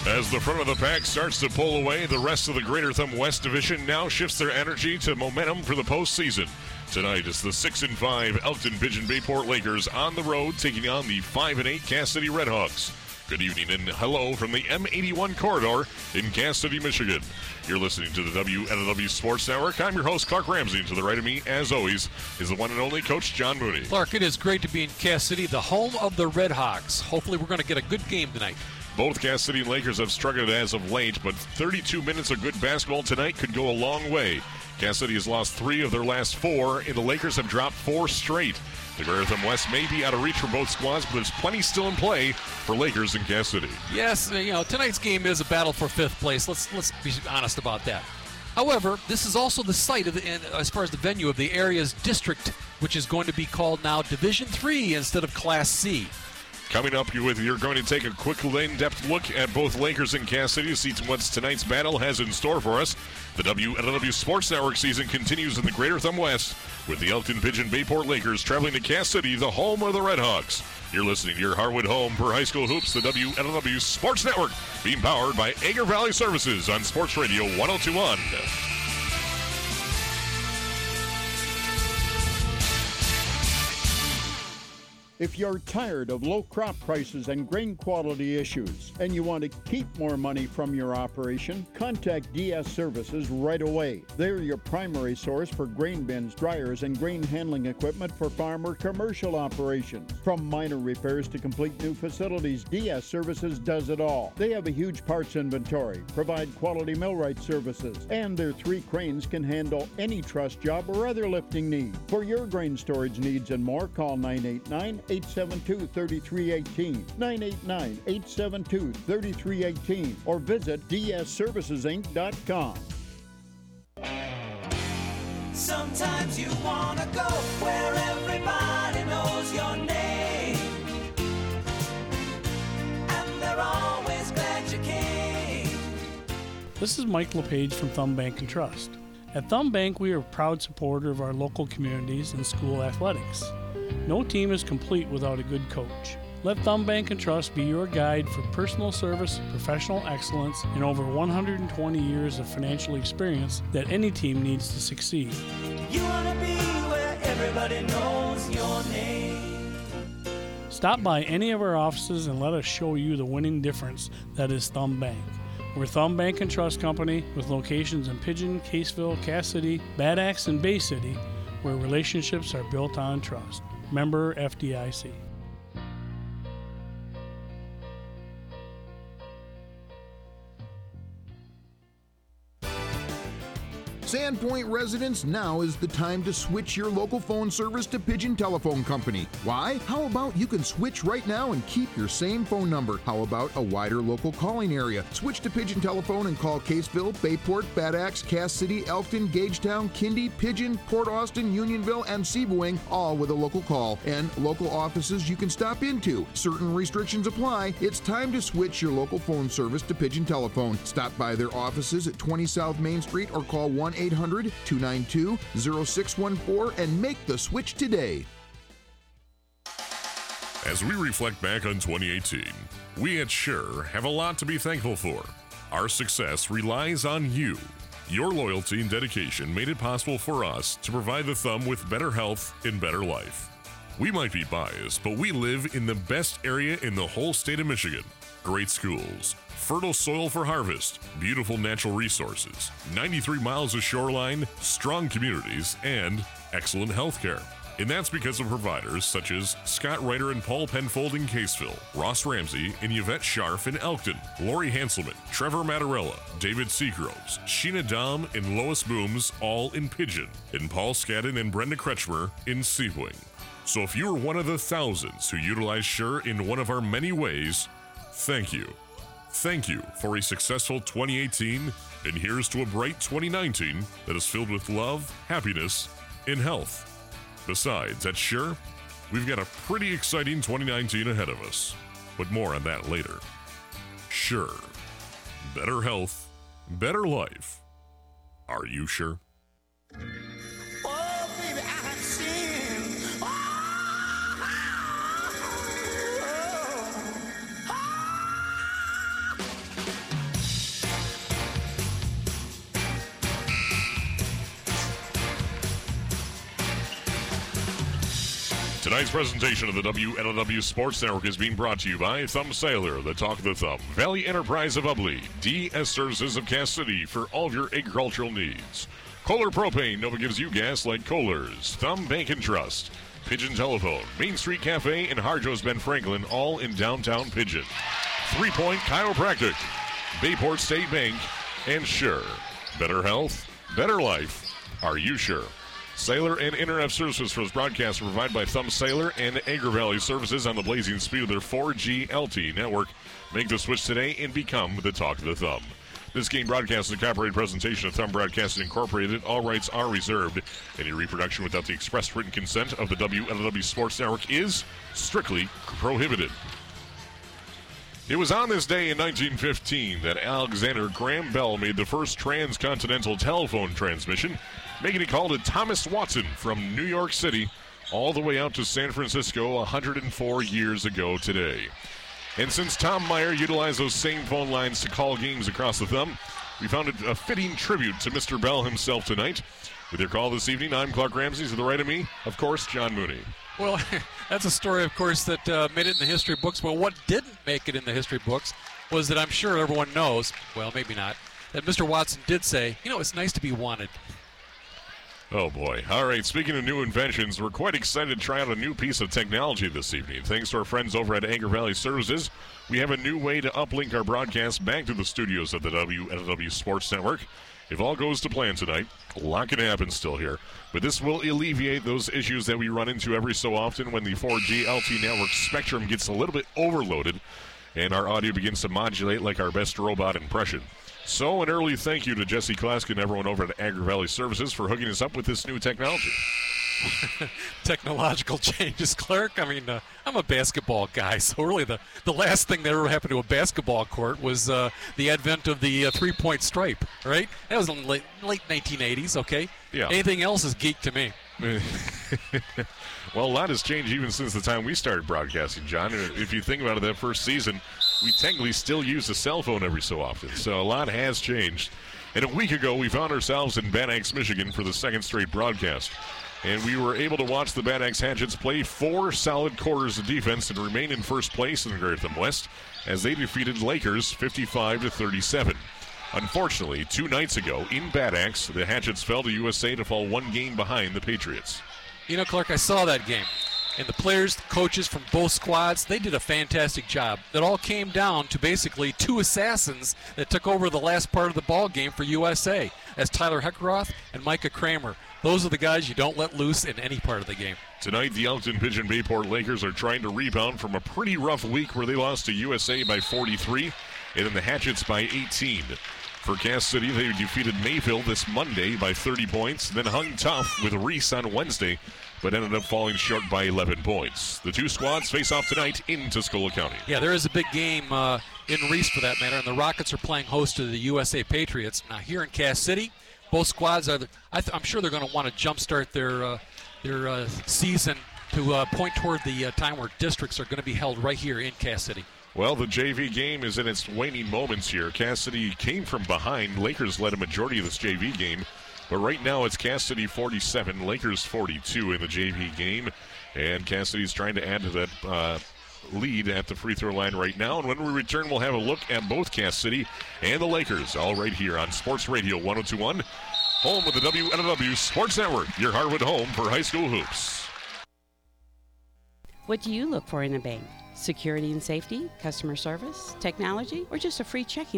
As the front of the pack starts to pull away, the rest of the Greater Thumb West Division now shifts their energy to momentum for the postseason. Tonight is the 6-5 Elkton Pigeon Bayport Lakers on the road taking on the 5-8 Cass City Redhawks. Good evening and hello from the M81 corridor in Cass City, Michigan. You're listening to the WNW Sports Network. I'm your host, Clark Ramsey, and to the right of me, as always, is the one and only Coach John Mooney. Clark, it is great to be in Cass City, the home of the Redhawks. Hopefully we're going to get a good game tonight. Both Cass City Lakers have struggled as of late, but 32 minutes of good basketball tonight could go a long way. Cass City has lost 3 of their last 4, and the Lakers have dropped 4 straight. The Greater Thumb West may be out of reach for both squads, but there's plenty still in play for Lakers in Cass City. Yes, tonight's game is a battle for 5th place. Let's be honest about that. However, this is also the site of as far as the venue of the area's district, which is going to be called now Division III instead of Class C. Coming up, you're going to take a quick, in-depth look at both Lakers and Cass City to see what tonight's battle has in store for us. The WNW Sports Network season continues in the Greater Thumb West with the Elkton Pigeon Bayport Lakers traveling to Cass City, the home of the Redhawks. You're listening to your Harwood home for high school hoops, the WNW Sports Network, being powered by Agar Valley Services on Sports Radio 102.1. If you're tired of low crop prices and grain quality issues and you want to keep more money from your operation, contact DS Services right away. They're your primary source for grain bins, dryers, and grain handling equipment for farm or commercial operations. From minor repairs to complete new facilities, DS Services does it all. They have a huge parts inventory, provide quality millwright services, and their 3 cranes can handle any truss job or other lifting need. For your grain storage needs and more, call 989-872-3318, 989-872-3318, or visit dsservicesinc.com. Sometimes you want to go where everybody knows your name, and they're always glad you came. This is Mike LePage from Thumb Bank and Trust. At Thumb Bank, we are a proud supporter of our local communities and school athletics. No team is complete without a good coach. Let Thumb Bank and Trust be your guide for personal service, professional excellence, and over 120 years of financial experience that any team needs to succeed. You want to be where everybody knows your name. Stop by any of our offices and let us show you the winning difference that is Thumb Bank. We're Thumb Bank and Trust Company with locations in Pigeon, Caseville, Cass City, Bad Axe, and Bay City, where relationships are built on trust. Member FDIC. Sandpoint residents, now is the time to switch your local phone service to Pigeon Telephone Company. Why? How about you can switch right now and keep your same phone number? How about a wider local calling area? Switch to Pigeon Telephone and call Caseville, Bayport, Bad Axe, Cass City, Elkton, Gagetown, Kindy, Pigeon, Port Austin, Unionville, and Seaboing, all with a local call and local offices you can stop into. Certain restrictions apply. It's time to switch your local phone service to Pigeon Telephone. Stop by their offices at 20 South Main Street or call 1-800-292-0614 and make the switch today. As we reflect back on 2018, we at Sure have a lot to be thankful for. Our success relies on you. Your loyalty and dedication made it possible for us to provide the Thumb with better health and better life. We might be biased, but we live in the best area in the whole state of Michigan. Great schools, fertile soil for harvest, beautiful natural resources, 93 miles of shoreline, strong communities, and excellent health care. And that's because of providers such as Scott Ryder and Paul Penfold in Caseville, Ross Ramsey and Yvette Scharf in Elkton, Lori Hanselman, Trevor Mattarella, David Seagroves, Sheena Dom and Lois Booms, all in Pigeon, and Paul Skadden and Brenda Kretschmer in Seaboing. So if you are one of the thousands who utilize Sure in one of our many ways, thank you. Thank you for a successful 2018, and here's to a bright 2019 that is filled with love, happiness, and health. Besides, at Sure, we've got a pretty exciting 2019 ahead of us, but more on that later. Sure. Better health, better life. Are you sure? Oh, baby, I have sinned. Tonight's presentation of the WNLW Sports Network is being brought to you by Thumb Sailor, the Talk of the Thumb, Valley Enterprise of Ubly, DS Services of Cass City for all of your agricultural needs. Kohler Propane, Nova gives you gas like Kohler's. Thumb Bank and Trust, Pigeon Telephone, Main Street Cafe, and Harjo's Ben Franklin, all in downtown Pigeon. 3 Point Chiropractic, Bayport State Bank, and Sure. Better health, better life. Are you sure? Sailor and Internet services for this broadcast are provided by Thumb Sailor and Agri Valley Services on the blazing speed of their 4G LTE network. Make the switch today and become the Talk of the Thumb. This game broadcast is a copyrighted presentation of Thumb Broadcasting Incorporated. All rights are reserved. Any reproduction without the express written consent of the WNLW Sports Network is strictly prohibited. It was on this day in 1915 that Alexander Graham Bell made the first transcontinental telephone transmission, making it call to Thomas Watson from New York City all the way out to San Francisco 104 years ago today. And since Tom Meyer utilized those same phone lines to call games across the Thumb, we found it a fitting tribute to Mr. Bell himself tonight. With your call this evening, I'm Clark Ramsey. To the right of me, of course, John Mooney. Well, that's a story, of course, that made it in the history books. But what didn't make it in the history books was that I'm sure everyone knows, well, maybe not, that Mr. Watson did say, it's nice to be wanted. Oh, boy. All right, speaking of new inventions, we're quite excited to try out a new piece of technology this evening. Thanks to our friends over at Agri Valley Services, we have a new way to uplink our broadcast back to the studios of the WNLW Sports Network. If all goes to plan tonight, a lot can happen still here, but this will alleviate those issues that we run into every so often when the 4G LTE network spectrum gets a little bit overloaded and our audio begins to modulate like our best robot impression. So, an early thank you to Jesse Klask and everyone over at Agri Valley Services for hooking us up with this new technology. Technological changes, Clark. I mean, I'm a basketball guy, so really the last thing that ever happened to a basketball court was the advent of the three-point stripe, right? That was in the late 1980s, okay? Yeah. Anything else is geek to me. Well, a lot has changed even since the time we started broadcasting, John. If you think about it, that first season, we technically still use a cell phone every so often. So a lot has changed. And a week ago, we found ourselves in Bad Axe, Michigan for the second straight broadcast. And we were able to watch the Bad Axe Hatchets play 4 solid quarters of defense and remain in first place in the Greater Thumb West as they defeated Lakers 55-37. Unfortunately, 2 nights ago in Bad Axe, the Hatchets fell to USA to fall 1 game behind the Patriots. Clark, I saw that game. And the players, the coaches from both squads, they did a fantastic job. It all came down to basically 2 assassins that took over the last part of the ball game for USA. That's Tyler Heckeroth and Micah Kramer. Those are the guys you don't let loose in any part of the game. Tonight, the Elkton Pigeon Bayport Lakers are trying to rebound from a pretty rough week where they lost to USA by 43 and then the Hatchets by 18. For Cass City, they defeated Mayfield this Monday by 30 points, then hung tough with Reese on Wednesday, but ended up falling short by 11 points. The 2 squads face off tonight in Tuscola County. Yeah, there is a big game in Reese for that matter, and the Rockets are playing host to the USA Patriots. Now here in Cass City, both squads are. I'm sure they're going to want to jumpstart their season to point toward the time where districts are going to be held right here in Cass City. Well, the JV game is in its waning moments here. Cass City came from behind. Lakers led a majority of this JV game. But right now it's Cass City 47, Lakers 42 in the JV game. And Cass City's trying to add to that lead at the free throw line right now. And when we return, we'll have a look at both Cass City and the Lakers, all right here on Sports Radio 102.1, home of the WNLW Sports Network, your Harwood home for high school hoops. What do you look for in a bank? Security and safety, customer service, technology, or just a free checking